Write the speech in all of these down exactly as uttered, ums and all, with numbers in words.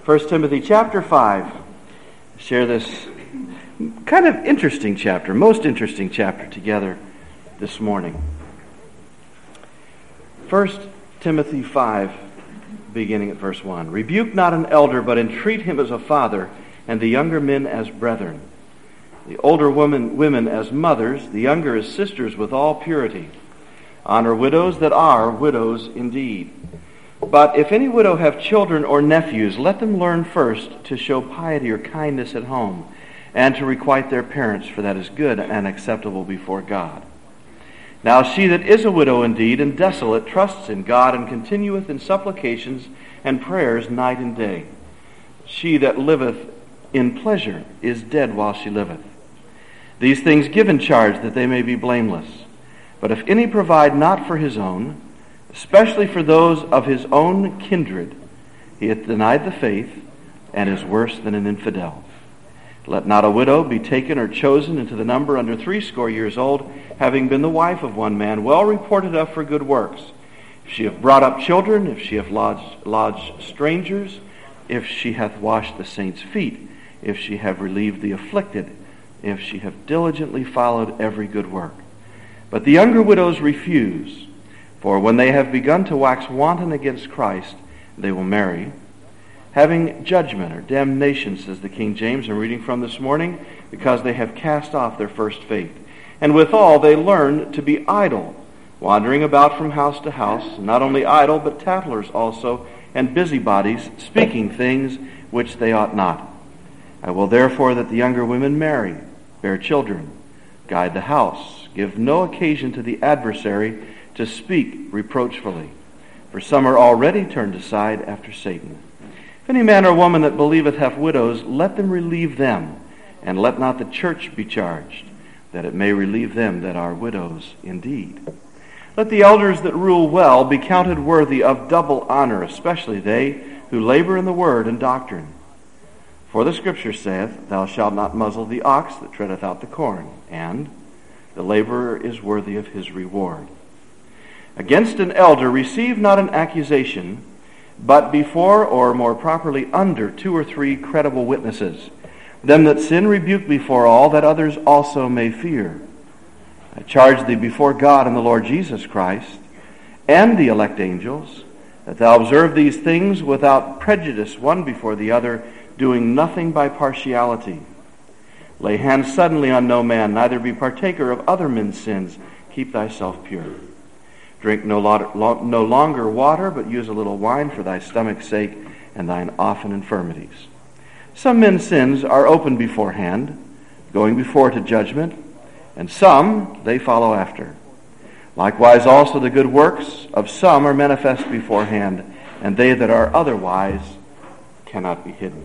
First Timothy chapter five. Share this kind of interesting chapter, most interesting chapter together this morning. First Timothy five, beginning at verse one. Rebuke not an elder, but entreat him as a father, and the younger men as brethren. The older women, women as mothers, the younger as sisters with all purity. Honor widows that are widows indeed. But if any widow have children or nephews, let them learn first to show piety or kindness at home, and to requite their parents, for that is good and acceptable before God. Now she that is a widow indeed and desolate trusts in God, and continueth in supplications and prayers night and day. She that liveth in pleasure is dead while she liveth. These things give in charge, that they may be blameless. But if any provide not for his own, especially for those of his own kindred, he hath denied the faith, and is worse than an infidel. Let not a widow be taken or chosen into the number under threescore years old, having been the wife of one man, well reported of for good works. If she have brought up children, if she hath lodged, lodged strangers, if she hath washed the saints' feet, if she have relieved the afflicted, if she have diligently followed every good work. But the younger widows refuse, for when they have begun to wax wanton against Christ, they will marry, having judgment or damnation, says the King James, I'm reading from this morning, because they have cast off their first faith. And withal they learn to be idle, wandering about from house to house, not only idle, but tattlers also, and busybodies, speaking things which they ought not. I will therefore that the younger women marry, bear children, guide the house, give no occasion to the adversary to speak reproachfully. For some are already turned aside after Satan. If any man or woman that believeth hath widows, let them relieve them, and let not the church be charged, that it may relieve them that are widows indeed. Let the elders that rule well be counted worthy of double honor, especially they who labor in the word and doctrine. For the Scripture saith, Thou shalt not muzzle the ox that treadeth out the corn, and the laborer is worthy of his reward. Against an elder receive not an accusation, but before, or more properly under, two or three credible witnesses. Them that sin rebuke before all, that others also may fear. I charge thee before God and the Lord Jesus Christ, and the elect angels, that thou observe these things without prejudice one before the other, doing nothing by partiality. Lay hands suddenly on no man, neither be partaker of other men's sins. Keep thyself pure. Drink no, lo- lo- no longer water, but use a little wine for thy stomach's sake and thine often infirmities. Some men's sins are open beforehand, going before to judgment, and some they follow after. Likewise also the good works of some are manifest beforehand, and they that are otherwise cannot be hidden.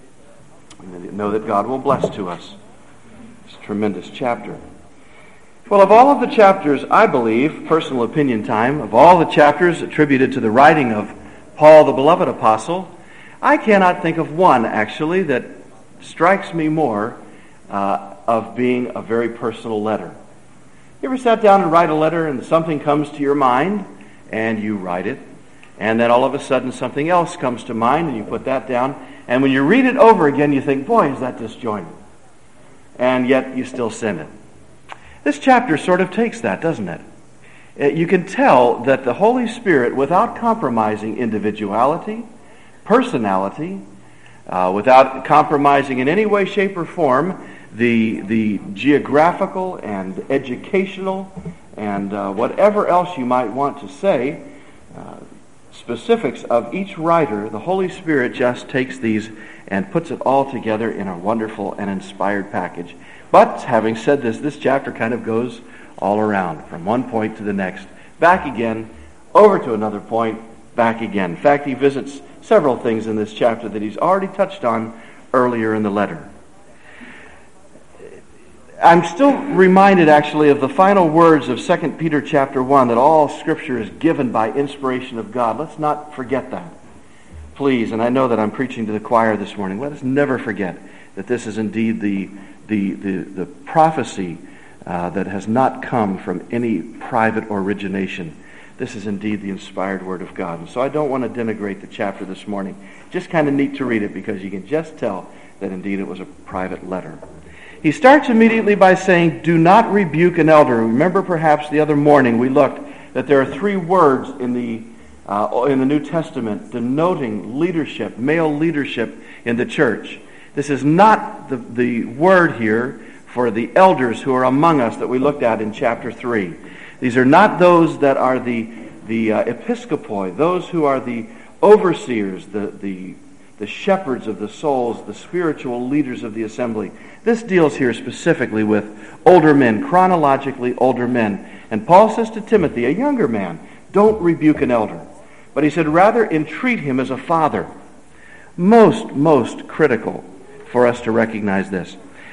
We know that God will bless to us this tremendous chapter. Well, of all of the chapters, I believe, personal opinion time, of all the chapters attributed to the writing of Paul, the beloved apostle, I cannot think of one, actually, that strikes me more uh, of being a very personal letter. You ever sat down and write a letter and something comes to your mind and you write it, and then all of a sudden something else comes to mind and you put that down, and when you read it over again you think, boy, is that disjointed. And yet you still send it. This chapter sort of takes that, doesn't it? You can tell that the Holy Spirit, without compromising individuality, personality, uh, without compromising in any way, shape, or form the, the geographical and educational and uh, whatever else you might want to say, uh, specifics of each writer, the Holy Spirit just takes these and puts it all together in a wonderful and inspired package. But having said this, this chapter kind of goes all around, from one point to the next, back again, over to another point, back again. In fact, he visits several things in this chapter that he's already touched on earlier in the letter. I'm still reminded, actually, of the final words of Second Peter chapter one, that all Scripture is given by inspiration of God. Let's not forget that, please. And I know that I'm preaching to the choir this morning. Let us never forget that this is indeed the the the, the prophecy uh, that has not come from any private origination, this is indeed the inspired Word of God. And so I don't want to denigrate the chapter this morning. Just kind of neat to read it because you can just tell that indeed it was a private letter. He starts immediately by saying, do not rebuke an elder. Remember perhaps the other morning we looked that there are three words in the uh, in the New Testament denoting leadership, male leadership in the church. This is not the, the word here for the elders who are among us that we looked at in chapter three. These are not those that are the the uh, episkopoi, those who are the overseers, the, the, the shepherds of the souls, the spiritual leaders of the assembly. This deals here specifically with older men, chronologically older men. And Paul says to Timothy, a younger man, don't rebuke an elder. But he said, rather entreat him as a father. Most, most critical for us to recognize this.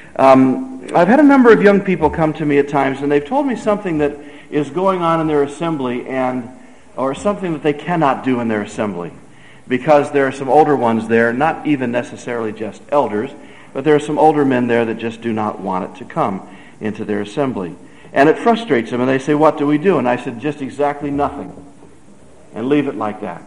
Um, I've had a number of young people come to me at times, and they've told me something that is going on in their assembly, and or something that they cannot do in their assembly, because there are some older ones there, not even necessarily just elders, but there are some older men there that just do not want it to come into their assembly. And it frustrates them, and they say, what do we do? And I said, just exactly nothing, and leave it like that.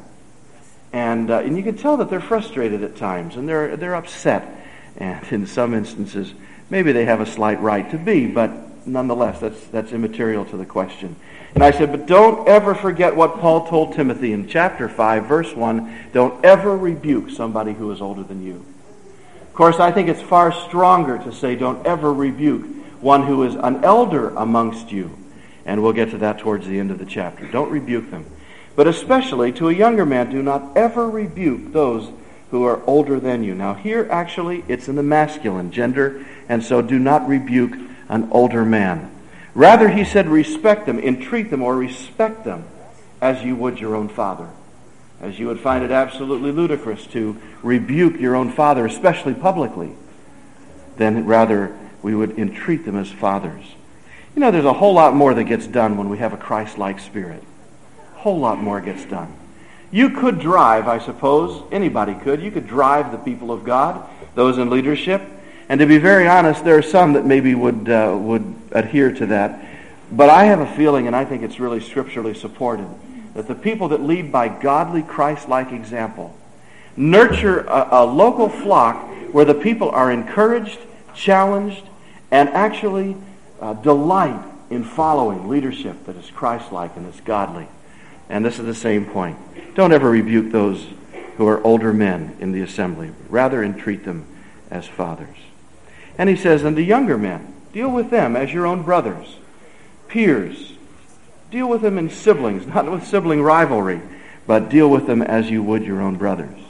And uh, and you can tell that they're frustrated at times, and they're they're upset, and in some instances, maybe they have a slight right to be, but nonetheless, that's that's immaterial to the question. And I said, but don't ever forget what Paul told Timothy in chapter five, verse one. Don't ever rebuke somebody who is older than you. Of course, I think it's far stronger to say don't ever rebuke one who is an elder amongst you. And we'll get to that towards the end of the chapter. Don't rebuke them. But especially to a younger man, do not ever rebuke those who are older than you. Now here, actually, it's in the masculine gender, and so do not rebuke an older man. Rather, he said, respect them, entreat them, or respect them as you would your own father. As you would find it absolutely ludicrous to rebuke your own father, especially publicly, then rather we would entreat them as fathers. You know, there's a whole lot more that gets done when we have a Christ-like spirit. A whole lot more gets done. You could drive, I suppose, anybody could. You could drive the people of God, those in leadership. And to be very honest, there are some that maybe would uh, would adhere to that. But I have a feeling, and I think it's really scripturally supported, that the people that lead by godly, Christ-like example nurture a, a local flock where the people are encouraged, challenged, and actually uh, delight in following leadership that is Christ-like and is godly. And this is the same point. Don't ever rebuke those who are older men in the assembly. Rather, entreat them as fathers. And he says, and the younger men, deal with them as your own brothers, peers. Deal with them in siblings, not with sibling rivalry, but deal with them as you would your own brothers.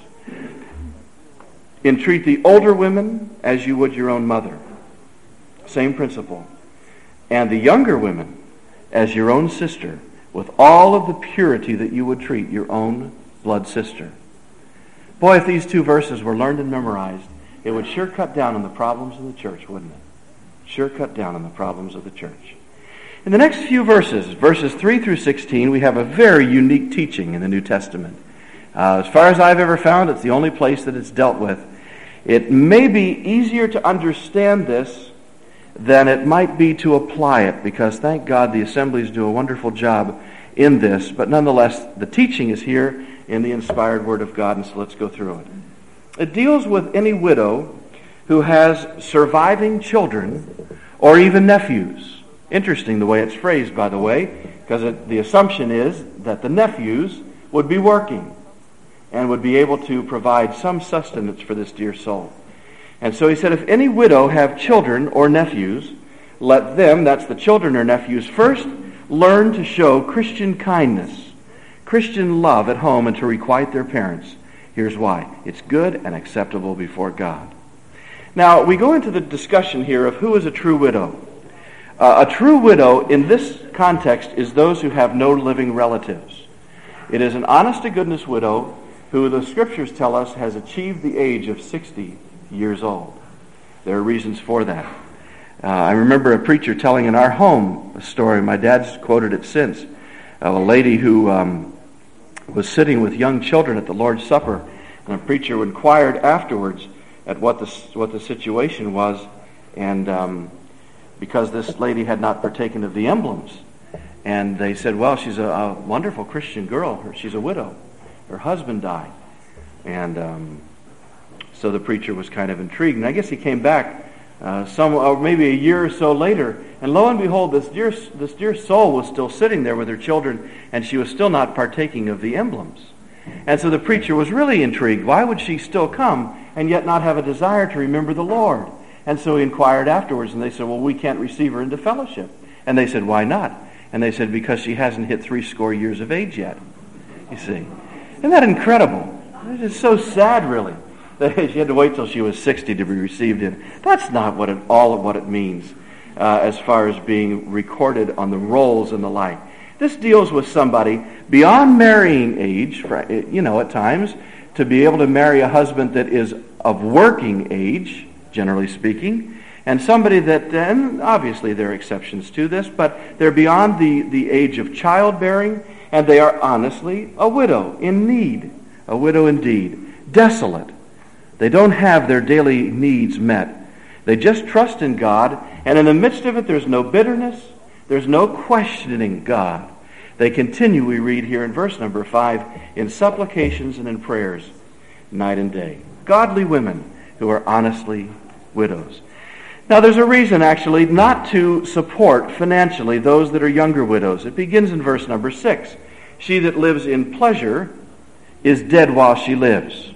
Entreat the older women as you would your own mother. Same principle. And the younger women as your own sister, with all of the purity that you would treat your own blood sister. Boy, if these two verses were learned and memorized, it would sure cut down on the problems of the church, wouldn't it? Sure cut down on the problems of the church. In the next few verses, verses three through sixteen, we have a very unique teaching in the New Testament. Uh, as far as I've ever found, it's the only place that it's dealt with. It may be easier to understand this than it might be to apply it, because thank God the assemblies do a wonderful job in this. But nonetheless, the teaching is here in the inspired Word of God, and so let's go through it. It deals with any widow who has surviving children or even nephews. Interesting the way it's phrased, by the way, because it, the assumption is that the nephews would be working and would be able to provide some sustenance for this dear soul. And so he said, if any widow have children or nephews, let them, that's the children or nephews, first learn to show Christian kindness, Christian love at home, and to requite their parents. Here's why. It's good and acceptable before God. Now, we go into the discussion here of who is a true widow. Uh, a true widow in this context is those who have no living relatives. It is an honest-to-goodness widow who the Scriptures tell us has achieved the age of sixty years old. There are reasons for that. Uh, I remember a preacher telling in our home a story, my dad's quoted it since, of a lady who um, was sitting with young children at the Lord's Supper, and a preacher inquired afterwards at what the what the situation was, and um, because this lady had not partaken of the emblems, And they said, well, she's a, a wonderful Christian girl. She's a widow. Her husband died. And um, so the preacher was kind of intrigued. And I guess he came back uh, some, or maybe a year or so later. And lo and behold, this dear, this dear soul was still sitting there with her children, and she was still not partaking of the emblems. And so the preacher was really intrigued. Why would she still come and yet not have a desire to remember the Lord? And so he inquired afterwards, and they said, well, we can't receive her into fellowship. And they said, why not? And they said, because she hasn't hit three score years of age yet. You see. Isn't that incredible? It's just so sad, really, that she had to wait till she was sixty to be received in. That's not what it, all of what it means uh, as far as being recorded on the rolls and the like. This deals with somebody beyond marrying age, you know, at times, to be able to marry a husband that is of working age, generally speaking, and somebody that, and obviously there are exceptions to this, but they're beyond the, the age of childbearing, and they are honestly a widow in need, a widow indeed, desolate. They don't have their daily needs met. They just trust in God, and in the midst of it there's no bitterness, there's no questioning God. They continue, we read here in verse number five, in supplications and in prayers, night and day. Godly women who are honestly widows. Now there's a reason, actually, not to support financially those that are younger widows. It begins in verse number six. She that lives in pleasure is dead while she lives.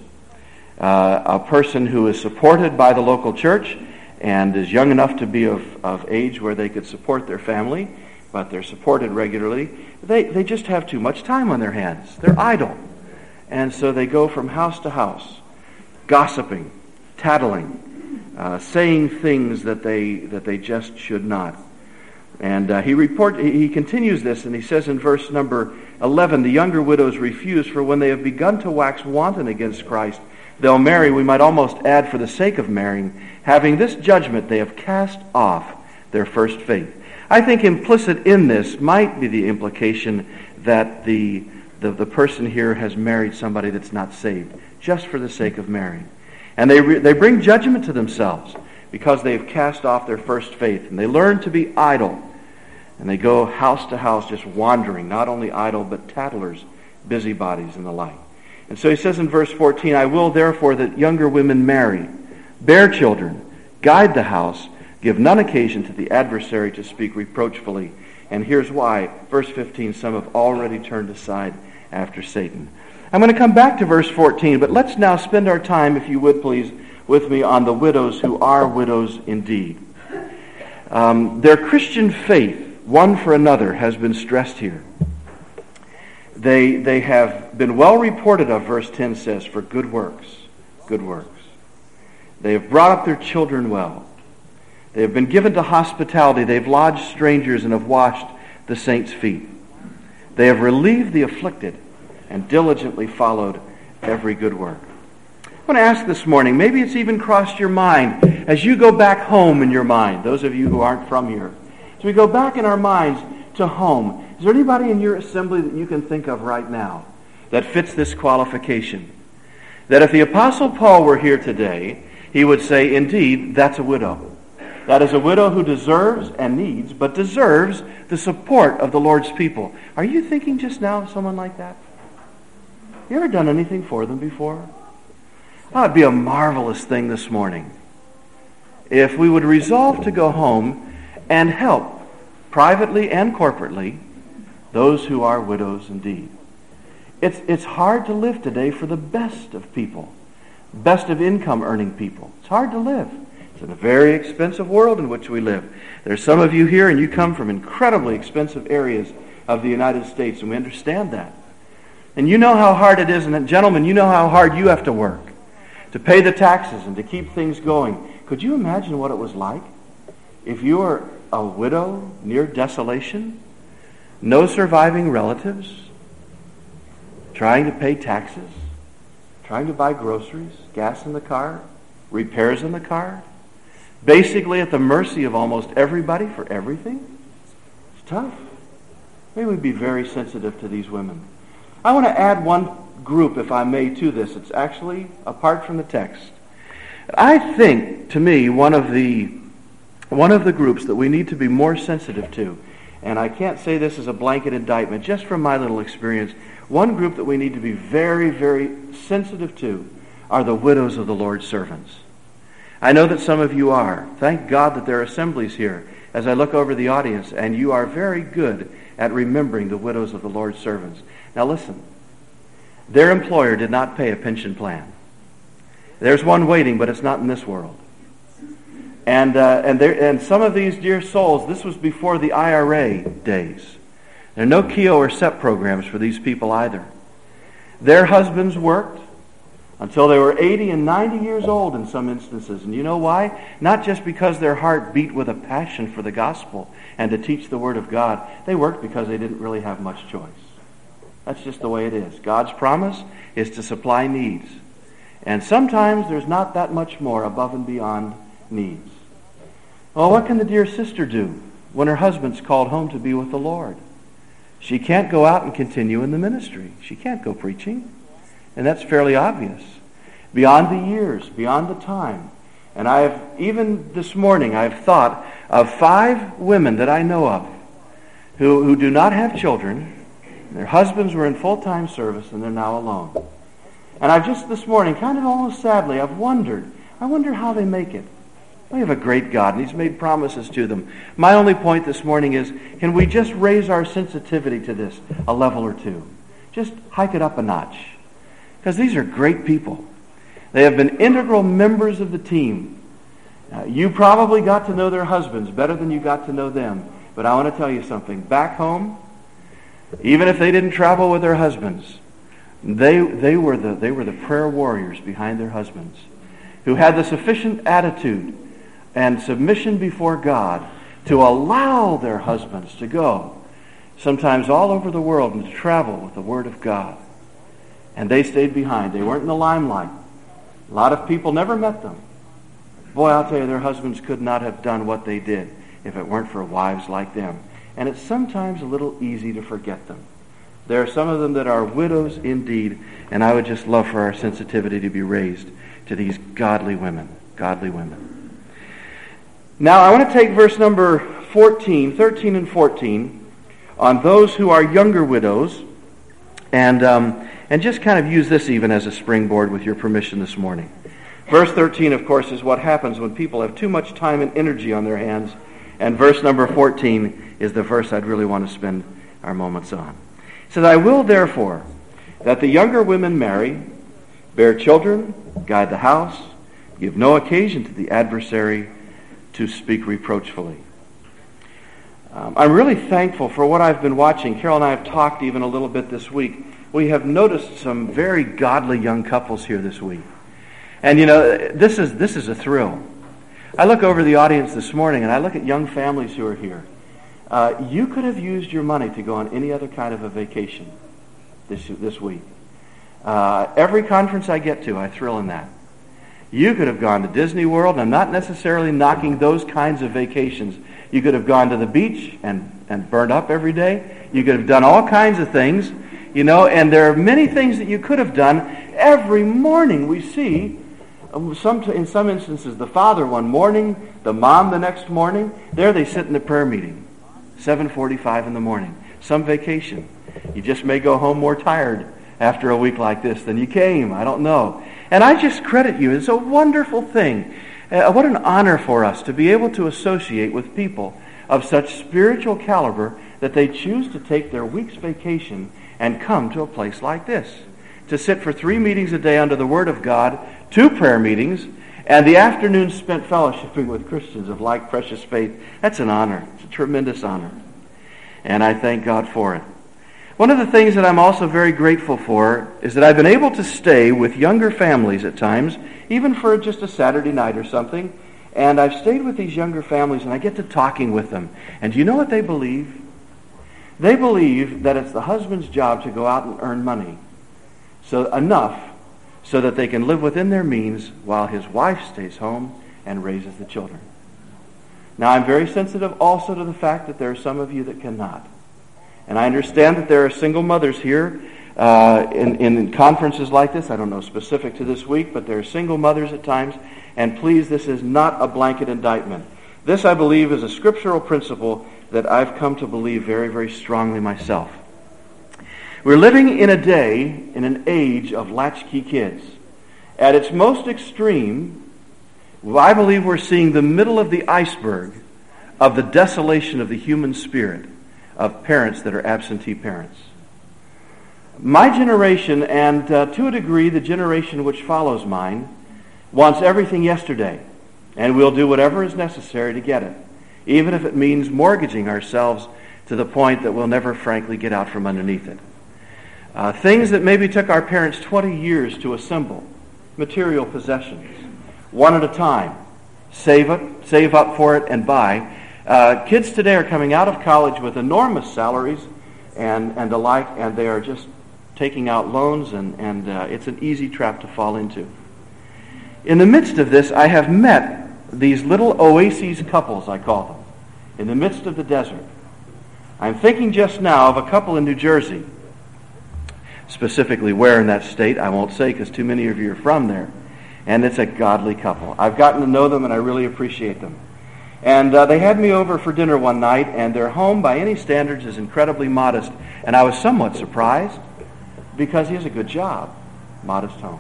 Uh, a person who is supported by the local church and is young enough to be of, of age where they could support their family, but they're supported regularly, they, they just have too much time on their hands. They're idle. And so they go from house to house, gossiping, tattling, Uh, saying things that they that they just should not. And uh, he report he continues this, and he says in verse number eleven, the younger widows refuse, for when they have begun to wax wanton against Christ, they'll marry, we might almost add for the sake of marrying, having this judgment, they have cast off their first faith. I think implicit in this might be the implication that the the, the person here has married somebody that's not saved, just for the sake of marrying. And they re- they bring judgment to themselves because they've cast off their first faith. And they learn to be idle. And they go house to house just wandering, not only idle, but tattlers, busybodies, and the like. And so he says in verse fourteen, I will therefore that younger women marry, bear children, guide the house, give none occasion to the adversary to speak reproachfully. And here's why. Verse fifteen, some have already turned aside after Satan. I'm going to come back to verse fourteen, but let's now spend our time, if you would please, with me on the widows who are widows indeed. Um, their Christian faith, one for another, has been stressed here. They, they have been well reported of, verse ten says, for good works. Good works. They have brought up their children well. They have been given to hospitality. They've lodged strangers and have washed the saints' feet. They have relieved the afflicted and diligently followed every good work. I want to ask this morning, maybe it's even crossed your mind as you go back home in your mind, those of you who aren't from here. As we go back in our minds to home, is there anybody in your assembly that you can think of right now that fits this qualification? That if the Apostle Paul were here today, he would say, indeed, that's a widow. That is a widow who deserves and needs, but deserves the support of the Lord's people. Are you thinking just now of someone like that? You ever done anything for them before? Oh, it'd be a marvelous thing this morning if we would resolve to go home and help, privately and corporately, those who are widows indeed. It's, it's hard to live today for the best of people, best of income-earning people. It's hard to live. It's in a very expensive world in which we live. There's some of you here, and you come from incredibly expensive areas of the United States, and we understand that. And you know how hard it is, and gentlemen, you know how hard you have to work to pay the taxes and to keep things going. Could you imagine what it was like if you were a widow near desolation, no surviving relatives, trying to pay taxes, trying to buy groceries, gas in the car, repairs in the car, basically at the mercy of almost everybody for everything? It's tough. Maybe we'd be very sensitive to these women. I want to add one group, if I may, to this. It's actually apart from the text. I think, to me, one of the one of the groups that we need to be more sensitive to and I can't say this as a blanket indictment, just from my little experience, one group that we need to be very, very sensitive to are the widows of the Lord's servants. I know that some of you are. Thank God that there are assemblies here as I look over the audience, and you are very good at remembering the widows of the Lord's servants. Now listen, their employer did not pay a pension plan. There's one waiting, but it's not in this world. And uh, and there and some of these dear souls, this was before the I R A days. There are no Keogh or S E P programs for these people either. Their husbands worked until they were eighty and ninety years old in some instances. And you know why? Not just because their heart beat with a passion for the gospel and to teach the Word of God. They worked because they didn't really have much choice. That's just the way it is. God's promise is to supply needs. And sometimes there's not that much more above and beyond needs. Well, what can the dear sister do when her husband's called home to be with the Lord? She can't go out and continue in the ministry. She can't go preaching. And that's fairly obvious. Beyond the years, beyond the time. And I've, even this morning, I've thought of five women that I know of who, who do not have children. Their husbands were in full-time service and they're now alone. And I've just this morning, kind of almost sadly, I've wondered, I wonder how they make it. We have a great God, and He's made promises to them. My only point this morning is, can we just raise our sensitivity to this a level or two? Just hike it up a notch. Because these are great people. They have been integral members of the team. Uh, you probably got to know their husbands better than you got to know them. But I want to tell you something. Back home, even if they didn't travel with their husbands, they they were the they were the prayer warriors behind their husbands, who had the sufficient attitude and submission before God to allow their husbands to go, sometimes all over the world, and to travel with the Word of God. And they stayed behind. They weren't in the limelight. A lot of people never met them. Boy, I'll tell you, their husbands could not have done what they did if it weren't for wives like them. And it's sometimes a little easy to forget them. There are some of them that are widows indeed, and I would just love for our sensitivity to be raised to these godly women, godly women. Now, I want to take verse number fourteen, thirteen and fourteen on those who are younger widows, and um, and just kind of use this even as a springboard with your permission this morning. Verse thirteen, of course, is what happens when people have too much time and energy on their hands, and verse number fourteen is the verse I'd really want to spend our moments on. It says, I will therefore that the younger women marry, bear children, guide the house, give no occasion to the adversary to speak reproachfully. Um, I'm really thankful for what I've been watching. Carol and I have talked even a little bit this week. We have noticed some very godly young couples here this week. And you know, this is this is a thrill. I look over the audience this morning and I look at young families who are here. Uh, you could have used your money to go on any other kind of a vacation this this week. Uh, every conference I get to, I thrill in that. You could have gone to Disney World, and I'm not necessarily knocking those kinds of vacations. You could have gone to the beach and, and burned up every day. You could have done all kinds of things, you know, and there are many things that you could have done. Every morning we see, um, some in some instances, the father one morning, the mom the next morning. There they sit in the prayer meeting, seven forty-five in the morning. Some vacation. You just may go home more tired after a week like this than you came. I don't know. And I just credit you. It's a wonderful thing. Uh, what an honor for us to be able to associate with people of such spiritual caliber that they choose to take their week's vacation and come to a place like this. To sit for three meetings a day under the Word of God, two prayer meetings, and the afternoon spent fellowshipping with Christians of like precious faith. That's an honor. It's a tremendous honor. And I thank God for it. One of the things that I'm also very grateful for is that I've been able to stay with younger families at times, even for just a Saturday night or something, and I've stayed with these younger families and I get to talking with them. And do you know what they believe? They believe that it's the husband's job to go out and earn money, so enough so that they can live within their means while his wife stays home and raises the children. Now, I'm very sensitive also to the fact that there are some of you that cannot. And I understand that there are single mothers here uh, in, in conferences like this. I don't know specific to this week, but there are single mothers at times. And please, this is not a blanket indictment. This, I believe, is a scriptural principle that I've come to believe very, very strongly myself. We're living in a day, in an age of latchkey kids. At its most extreme, I believe we're seeing the middle of the iceberg of the desolation of the human spirit of parents that are absentee parents. My generation, and uh, to a degree the generation which follows mine, wants everything yesterday, and we'll do whatever is necessary to get it, even if it means mortgaging ourselves to the point that we'll never frankly get out from underneath it. Uh, things that maybe took our parents twenty years to assemble, material possessions, one at a time, save it, save up for it, and buy. Uh, kids today are coming out of college with enormous salaries and, and the like, and they are just taking out loans, and, and uh, it's an easy trap to fall into. In the midst of this, I have met these little oases couples, I call them, in the midst of the desert. I'm thinking just now of a couple in New Jersey. Specifically where in that state, I won't say because too many of you are from there. And it's a godly couple. I've gotten to know them and I really appreciate them. And uh, they had me over for dinner one night, and their home by any standards is incredibly modest. And I was somewhat surprised because he has a good job. Modest home.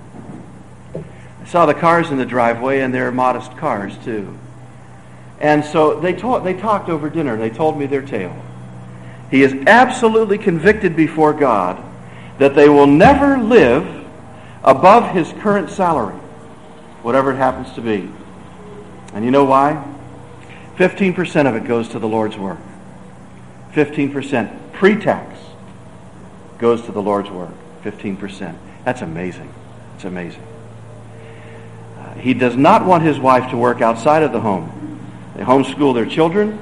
I saw the cars in the driveway, and they're modest cars too. And so they, ta- they talked over dinner. They told me their tale. He is absolutely convicted before God that they will never live above his current salary, whatever it happens to be. And you know why? fifteen percent of it goes to the Lord's work. fifteen percent pre-tax goes to the Lord's work. fifteen percent. That's amazing. It's amazing. Uh, he does not want his wife to work outside of the home. They homeschool their children.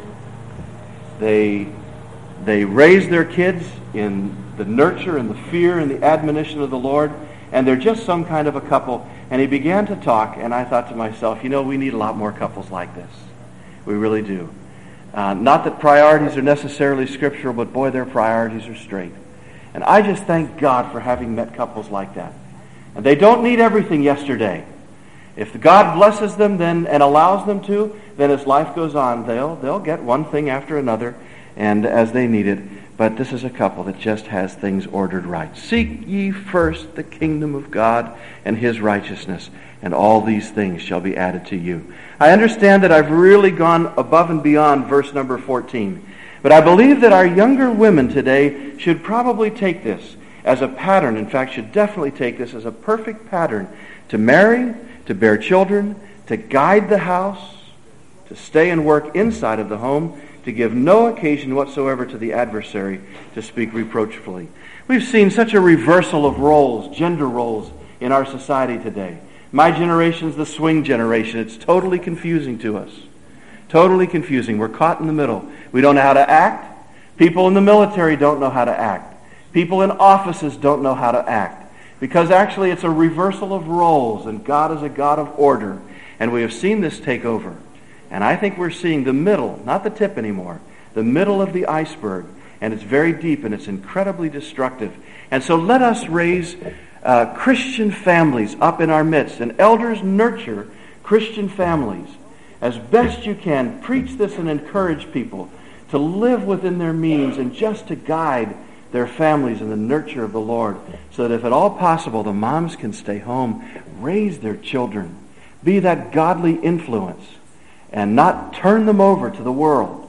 They, they raise their kids in the nurture and the fear and the admonition of the Lord, and they're just some kind of a couple. And he began to talk, and I thought to myself, you know, we need a lot more couples like this. We really do. Uh, not that priorities are necessarily scriptural, but boy, their priorities are straight. And I just thank God for having met couples like that. And they don't need everything yesterday. If God blesses them then and allows them to, then as life goes on, they'll they'll get one thing after another, and as they need it. But this is a couple that just has things ordered right. Seek ye first the kingdom of God and his righteousness, and all these things shall be added to you. I understand that I've really gone above and beyond verse number fourteen. But I believe that our younger women today should probably take this as a pattern. In fact, should definitely take this as a perfect pattern to marry, to bear children, to guide the house, to stay and work inside of the home, to give no occasion whatsoever to the adversary to speak reproachfully. We've seen such a reversal of roles, gender roles, in our society today. My generation's the swing generation. It's totally confusing to us. Totally confusing. We're caught in the middle. We don't know how to act. People in the military don't know how to act. People in offices don't know how to act. Because actually it's a reversal of roles, and God is a God of order. And we have seen this take over. And I think we're seeing the middle, not the tip anymore, the middle of the iceberg. And it's very deep, and it's incredibly destructive. And so let us raise uh, Christian families up in our midst. And elders, nurture Christian families. As best you can, preach this and encourage people to live within their means and just to guide their families in the nurture of the Lord, so that if at all possible, the moms can stay home, raise their children, be that godly influence, and not turn them over to the world.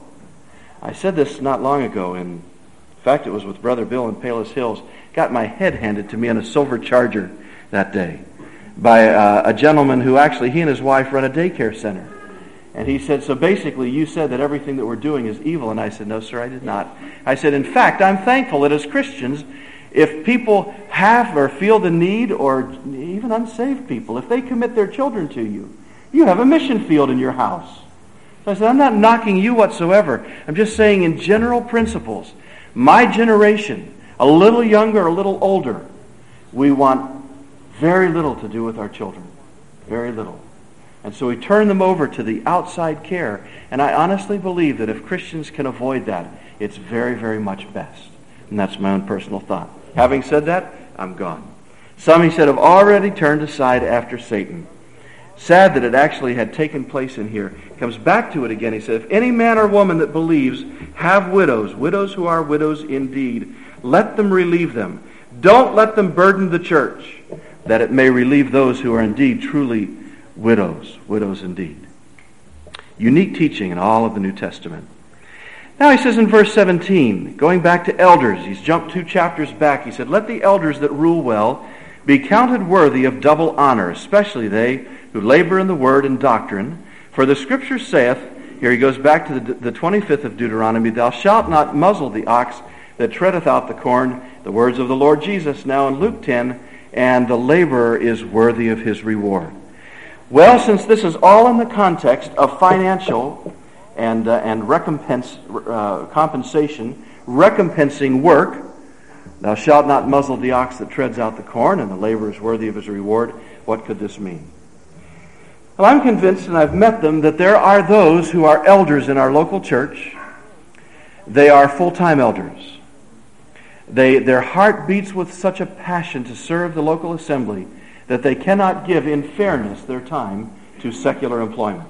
I said this not long ago, and in fact it was with Brother Bill in Palos Hills. Got my head handed to me on a silver charger that day by uh, a gentleman who actually, he and his wife run a daycare center. And he said, so basically you said that everything that we're doing is evil. And I said, no, sir, I did not. I said, in fact, I'm thankful that as Christians, if people have or feel the need, or even unsaved people, if they commit their children to you, you have a mission field in your house. So I said, I'm not knocking you whatsoever. I'm just saying in general principles, my generation, a little younger, a little older, we want very little to do with our children. Very little. And so we turn them over to the outside care. And I honestly believe that if Christians can avoid that, it's very, very much best. And that's my own personal thought. Having said that, I'm gone. Some, he said, have already turned aside after Satan. Sad that it actually had taken place in here. He comes back to it again. He said, if any man or woman that believes have widows, widows who are widows indeed, let them relieve them. Don't let them burden the church, that it may relieve those who are indeed truly widows, widows indeed. Unique teaching in all of the New Testament. Now he says in verse seventeen, going back to elders, he's jumped two chapters back, he said, let the elders that rule well be counted worthy of double honor, especially they who labor in the word and doctrine. For the Scripture saith, here he goes back to the, the twenty-fifth of Deuteronomy, thou shalt not muzzle the ox that treadeth out the corn, the words of the Lord Jesus now in Luke ten, and the laborer is worthy of his reward. Well, since this is all in the context of financial and uh, and recompense uh, compensation, recompensing work, thou shalt not muzzle the ox that treads out the corn, and the laborer is worthy of his reward. What could this mean? Well, I'm convinced, and I've met them, that there are those who are elders in our local church. They are full-time elders. They, their heart beats with such a passion to serve the local assembly that they cannot give, in fairness, their time to secular employment.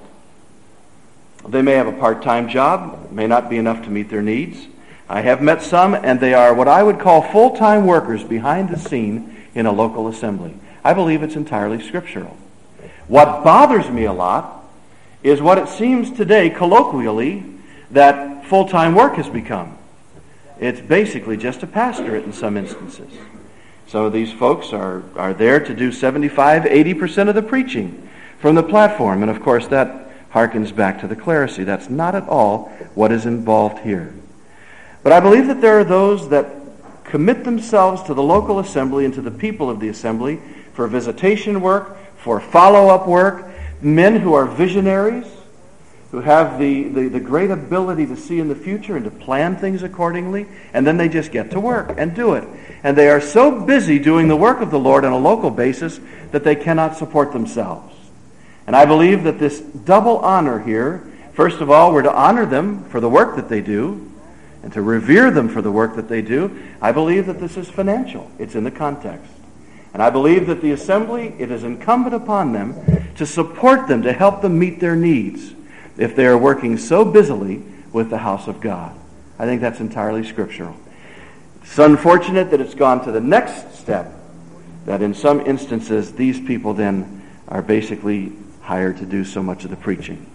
They may have a part-time job. It may not be enough to meet their needs. I have met some, and they are what I would call full-time workers behind the scene in a local assembly. I believe it's entirely scriptural. What bothers me a lot is what it seems today, colloquially, that full-time work has become. It's basically just a pastorate in some instances. Some of these folks are, are there to do seventy-five, eighty percent of the preaching from the platform. And of course that harkens back to the clerisy. That's not at all what is involved here. But I believe that there are those that commit themselves to the local assembly and to the people of the assembly for visitation work, for follow-up work, men who are visionaries, who have the, the, the great ability to see in the future and to plan things accordingly, and then they just get to work and do it. And they are so busy doing the work of the Lord on a local basis that they cannot support themselves. And I believe that this double honor here, first of all, we're to honor them for the work that they do, and to revere them for the work that they do. I believe that this is financial. It's in the context. And I believe that the assembly, it is incumbent upon them to support them, to help them meet their needs if they are working so busily with the house of God. I think that's entirely scriptural. It's unfortunate that it's gone to the next step, that in some instances these people then are basically hired to do so much of the preaching.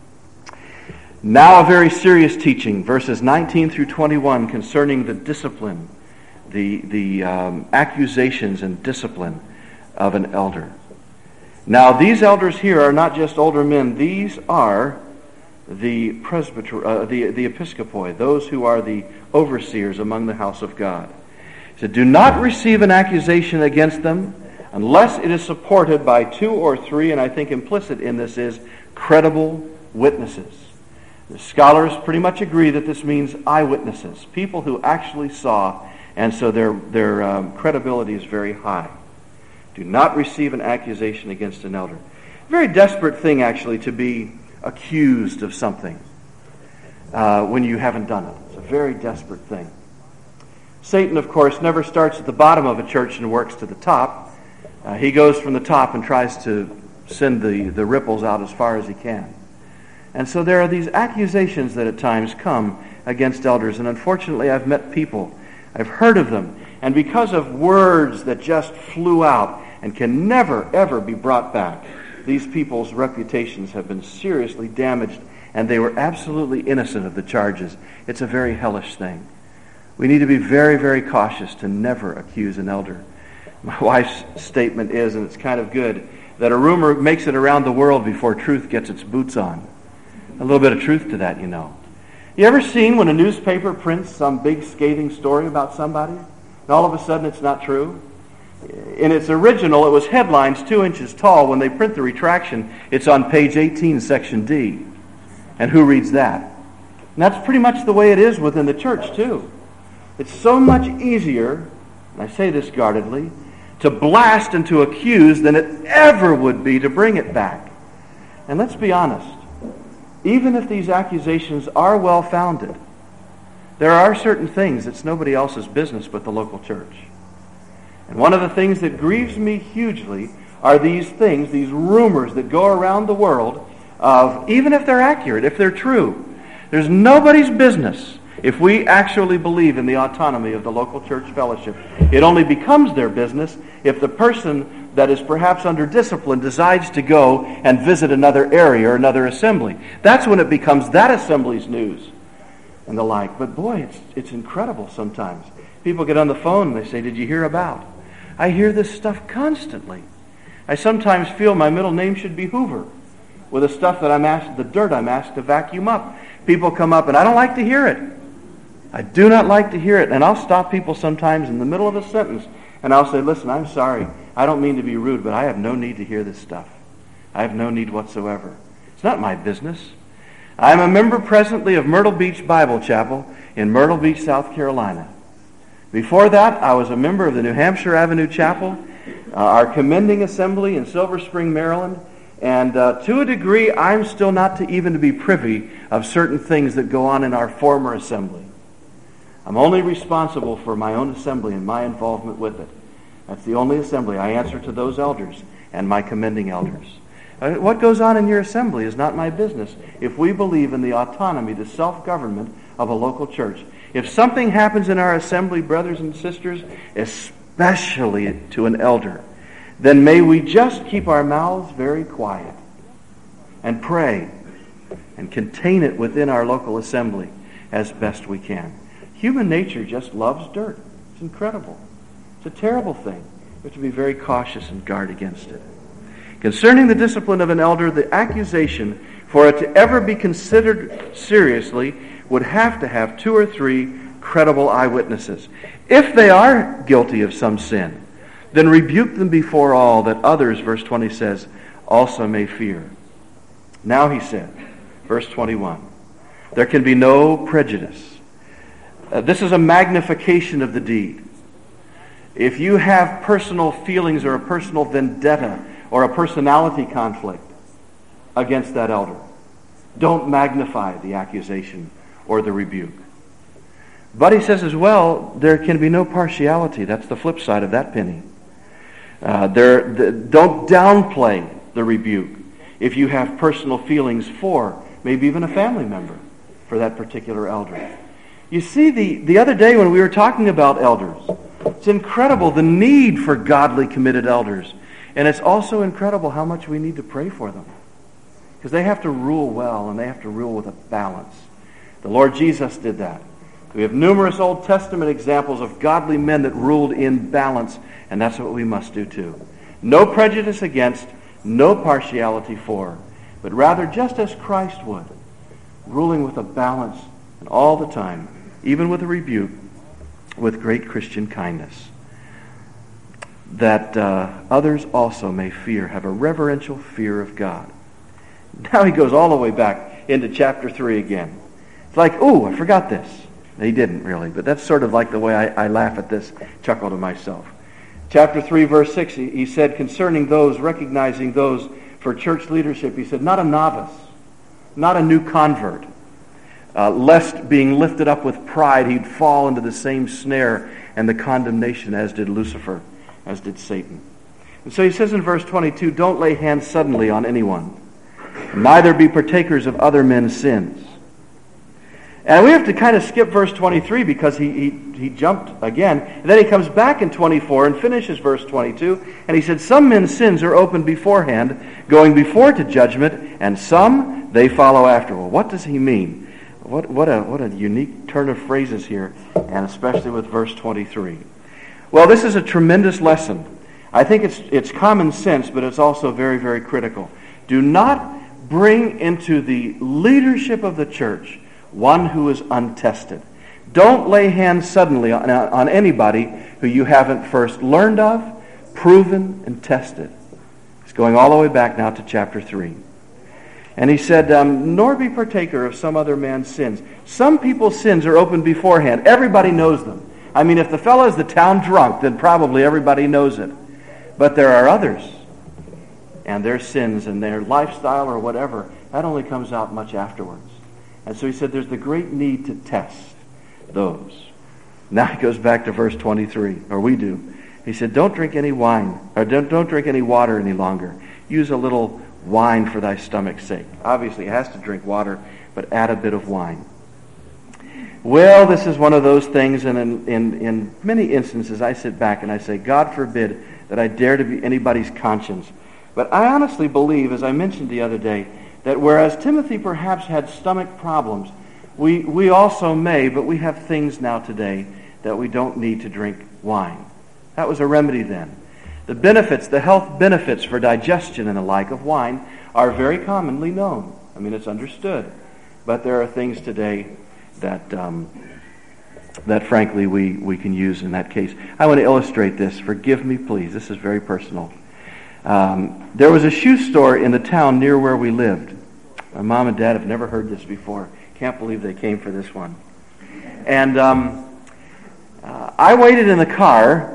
Now a very serious teaching, verses nineteen through twenty-one, concerning the discipline, the, the um, accusations and discipline of an elder. Now these elders here are not just older men. These are the presbyter, uh, the, the episcopoi, those who are the overseers among the house of God. So do not receive an accusation against them unless it is supported by two or three, and I think implicit in this is credible witnesses. The scholars pretty much agree that this means eyewitnesses, people who actually saw, and so their, their um, credibility is very high. Do not receive an accusation against an elder. Very desperate thing, actually, to be accused of something uh, when you haven't done it. It's a very desperate thing. Satan, of course, never starts at the bottom of a church and works to the top. Uh, he goes from the top and tries to send the, the ripples out as far as he can. And so there are these accusations that at times come against elders. And unfortunately, I've met people, I've heard of them, and because of words that just flew out and can never, ever be brought back, these people's reputations have been seriously damaged, and they were absolutely innocent of the charges. It's a very hellish thing. We need to be very, very cautious to never accuse an elder. My wife's statement is, and it's kind of good, that a rumor makes it around the world before truth gets its boots on. A little bit of truth to that, you know. You ever seen when a newspaper prints some big scathing story about somebody, and all of a sudden it's not true? In its original, it was headlines two inches tall. When they print the retraction, it's on page eighteen, section D. And who reads that? And that's pretty much the way it is within the church, too. It's so much easier, and I say this guardedly, to blast and to accuse than it ever would be to bring it back. And let's be honest. Even if these accusations are well-founded, there are certain things that's nobody else's business but the local church. And one of the things that grieves me hugely are these things, these rumors that go around the world of, even if they're accurate, if they're true, there's nobody's business if we actually believe in the autonomy of the local church fellowship. It only becomes their business if the person that is perhaps under discipline decides to go and visit another area or another assembly. That's when it becomes that assembly's news and the like. But boy, it's it's incredible sometimes. People get on the phone and they say, "Did you hear about?" I hear this stuff constantly. I sometimes feel my middle name should be Hoover, with the stuff that I'm asked, the dirt I'm asked to vacuum up. People come up and I don't like to hear it. I do not like to hear it. And I'll stop people sometimes in the middle of a sentence and I'll say, "Listen, I'm sorry. I don't mean to be rude, but I have no need to hear this stuff. I have no need whatsoever. It's not my business. I'm a member presently of Myrtle Beach Bible Chapel in Myrtle Beach, South Carolina. Before that, I was a member of the New Hampshire Avenue Chapel, uh, our commending assembly in Silver Spring, Maryland, and uh, to a degree, I'm still not to even to be privy of certain things that go on in our former assembly. I'm only responsible for my own assembly and my involvement with it. That's the only assembly. I answer to those elders and my commending elders. Uh, what goes on in your assembly is not my business if we believe in the autonomy, the self-government of a local church. If something happens in our assembly, brothers and sisters, especially to an elder, then may we just keep our mouths very quiet and pray and contain it within our local assembly as best we can. Human nature just loves dirt. It's incredible. It's a terrible thing. We have to be very cautious and guard against it. Concerning the discipline of an elder, the accusation for it to ever be considered seriously would have to have two or three credible eyewitnesses. If they are guilty of some sin, then rebuke them before all, that others, verse twenty says, also may fear. Now he said, verse twenty-one, there can be no prejudice. Uh, this is a magnification of the deed. If you have personal feelings or a personal vendetta or a personality conflict against that elder, don't magnify the accusation or the rebuke. But he says as well, there can be no partiality. That's the flip side of that penny. Uh, there, the, don't downplay the rebuke if you have personal feelings for maybe even a family member for that particular elder. You see, the, the other day when we were talking about elders, it's incredible the need for godly committed elders. And it's also incredible how much we need to pray for them. Because they have to rule well and they have to rule with a balance. The Lord Jesus did that. We have numerous Old Testament examples of godly men that ruled in balance, and that's what we must do too. No prejudice against, no partiality for, but rather just as Christ would, ruling with a balance and all the time, even with a rebuke, with great Christian kindness, that uh, others also may fear, have a reverential fear of God. Now he goes all the way back into chapter three again. It's like, ooh, I forgot this. He didn't really, but that's sort of like the way I, I laugh at this, chuckle to myself. Chapter three, verse six, he, he said concerning those, recognizing those for church leadership, he said, not a novice, not a new convert, uh, lest being lifted up with pride, he'd fall into the same snare and the condemnation as did Lucifer, as did Satan. And so he says in verse twenty-two, don't lay hands suddenly on anyone, neither be partakers of other men's sins. And we have to kind of skip verse twenty-three because he, he, he jumped again. And then he comes back in twenty-four and finishes verse twenty-two. And he said, some men's sins are open beforehand, going before to judgment, and some they follow after. Well, what does he mean? What, what, a, what a unique turn of phrases here, and especially with verse twenty-three. Well, this is a tremendous lesson. I think it's it's common sense, but it's also very, very critical. Do not bring into the leadership of the church one who is untested. Don't lay hands suddenly on, on anybody who you haven't first learned of, proven, and tested. He's going all the way back now to chapter three. And he said, um, nor be partaker of some other man's sins. Some people's sins are open beforehand. Everybody knows them. I mean, if the fellow is the town drunk, then probably everybody knows it. But there are others, and their sins and their lifestyle or whatever, that only comes out much afterwards. And so he said there's the great need to test those. Now he goes back to verse twenty-three, or we do. He said, don't drink any wine, or don't, don't drink any water any longer. Use a little wine for thy stomach's sake. Obviously, it has to drink water, but add a bit of wine. Well, this is one of those things, and in, in, in many instances, I sit back and I say, God forbid that I dare to be anybody's conscience. But I honestly believe, as I mentioned the other day, that whereas Timothy perhaps had stomach problems, we, we also may, but we have things now today that we don't need to drink wine. That was a remedy then. The benefits, the health benefits for digestion and the like of wine are very commonly known. I mean, it's understood. But there are things today that, um, that frankly, we, we can use in that case. I want to illustrate this. Forgive me, please. This is very personal. Um, there was a shoe store in the town near where we lived. My mom and dad have never heard this before. Can't believe they came for this one. And um, uh, I waited in the car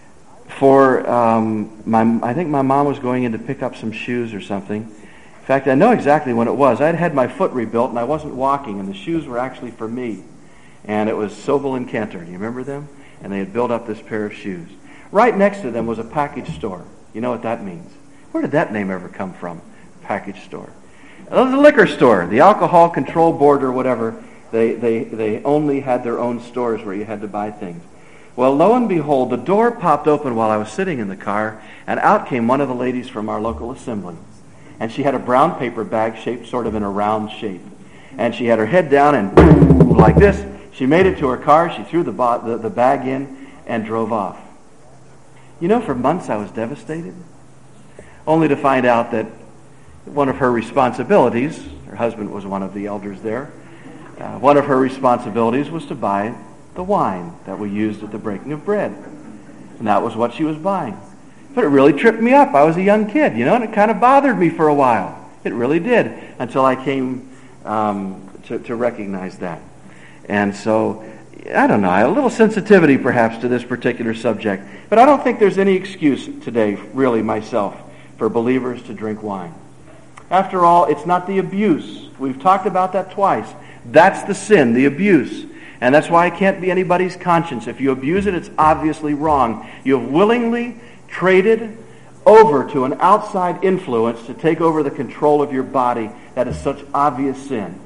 for um, my. I think my mom was going in to pick up some shoes or something. In fact, I know exactly when it was. I'd had my foot rebuilt, and I wasn't walking, and the shoes were actually for me. And it was Sobel and Cantor. You remember them? And they had built up this pair of shoes. Right next to them was a package store. You know what that means? Where did that name ever come from? Package store. It was a liquor store. The Alcohol Control Board or whatever, they, they, they only had their own stores where you had to buy things. Well, lo and behold, the door popped open while I was sitting in the car, and out came one of the ladies from our local assembly. And she had a brown paper bag shaped sort of in a round shape. And she had her head down and boom, like this. She made it to her car. She threw the, bo- the, the bag in and drove off. You know, for months I was devastated, only to find out that one of her responsibilities, her husband was one of the elders there, uh, one of her responsibilities was to buy the wine that we used at the breaking of bread. And that was what she was buying. But it really tripped me up. I was a young kid, you know, and it kind of bothered me for a while. It really did, until I came um, to, to recognize that. And so, I don't know, a little sensitivity perhaps to this particular subject. But I don't think there's any excuse today, really, myself, for believers to drink wine. After all, it's not the abuse. We've talked about that twice. That's the sin, the abuse. And that's why it can't be anybody's conscience. If you abuse it, it's obviously wrong. You have willingly traded over to an outside influence to take over the control of your body. That is such obvious sin.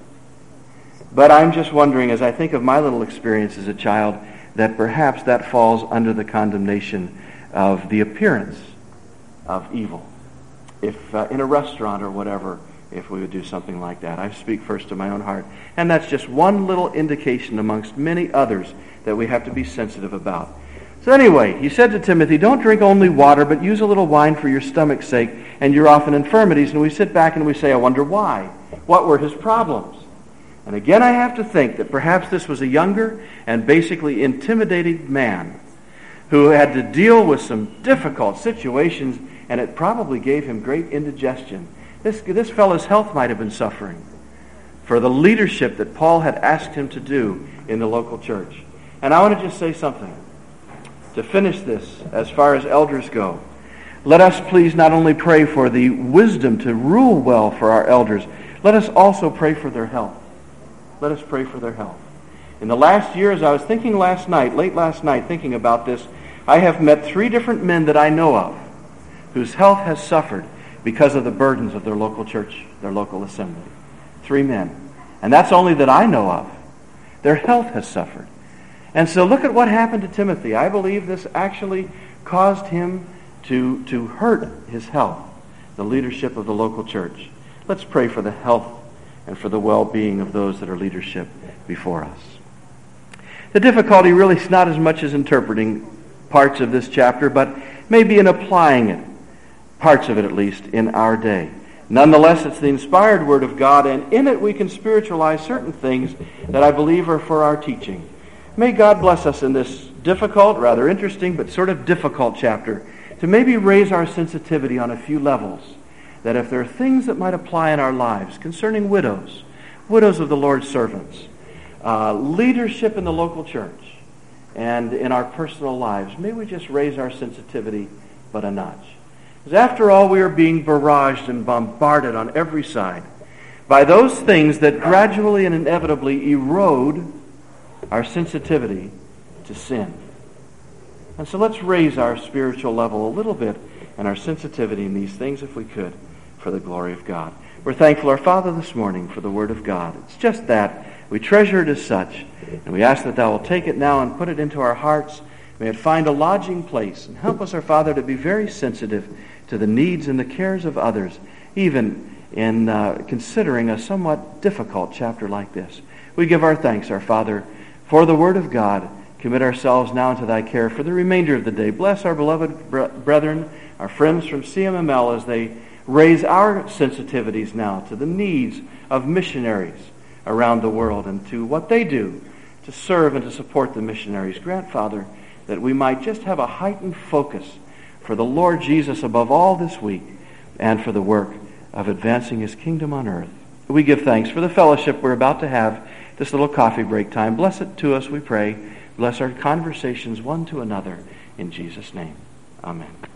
But I'm just wondering, as I think of my little experience as a child, that perhaps that falls under the condemnation of the appearance of evil. If uh, in a restaurant or whatever, if we would do something like that. I speak first to my own heart. And that's just one little indication amongst many others that we have to be sensitive about. So anyway, he said to Timothy, don't drink only water, but use a little wine for your stomach's sake and your often infirmities. And we sit back and we say, I wonder why. What were his problems? And again, I have to think that perhaps this was a younger and basically intimidating man who had to deal with some difficult situations, and it probably gave him great indigestion. This, this fellow's health might have been suffering for the leadership that Paul had asked him to do in the local church. And I want to just say something to finish this as far as elders go. Let us please not only pray for the wisdom to rule well for our elders, let us also pray for their health. Let us pray for their health. In the last year, as I was thinking last night, late last night, thinking about this, I have met three different men that I know of whose health has suffered because of the burdens of their local church, their local assembly. Three men. And that's only that I know of. Their health has suffered. And so look at what happened to Timothy. I believe this actually caused him to, to hurt his health, the leadership of the local church. Let's pray for the health and for the well-being of those that are leadership before us. The difficulty really is not as much as interpreting parts of this chapter, but maybe in applying it, parts of it at least, in our day. Nonetheless, it's the inspired Word of God, and in it we can spiritualize certain things that I believe are for our teaching. May God bless us in this difficult, rather interesting, but sort of difficult chapter to maybe raise our sensitivity on a few levels, that if there are things that might apply in our lives concerning widows, widows of the Lord's servants, uh, leadership in the local church, and in our personal lives, may we just raise our sensitivity but a notch. Because after all, we are being barraged and bombarded on every side by those things that gradually and inevitably erode our sensitivity to sin. And so let's raise our spiritual level a little bit and our sensitivity in these things, if we could, for the glory of God. We're thankful, our Father, this morning for the Word of God. It's just that. We treasure it as such. And we ask that Thou will take it now and put it into our hearts. May it find a lodging place. And help us, our Father, to be very sensitive to the needs and the cares of others, even in uh, considering a somewhat difficult chapter like this. We give our thanks, our Father, for the Word of God. Commit ourselves now into Thy care for the remainder of the day. Bless our beloved brethren, our friends from C M M L, as they raise our sensitivities now to the needs of missionaries around the world and to what they do to serve and to support the missionaries. Grant, Father, that we might just have a heightened focus for the Lord Jesus above all this week and for the work of advancing His kingdom on earth. We give thanks for the fellowship we're about to have, this little coffee break time. Bless it to us, we pray. Bless our conversations one to another. In Jesus' name, amen.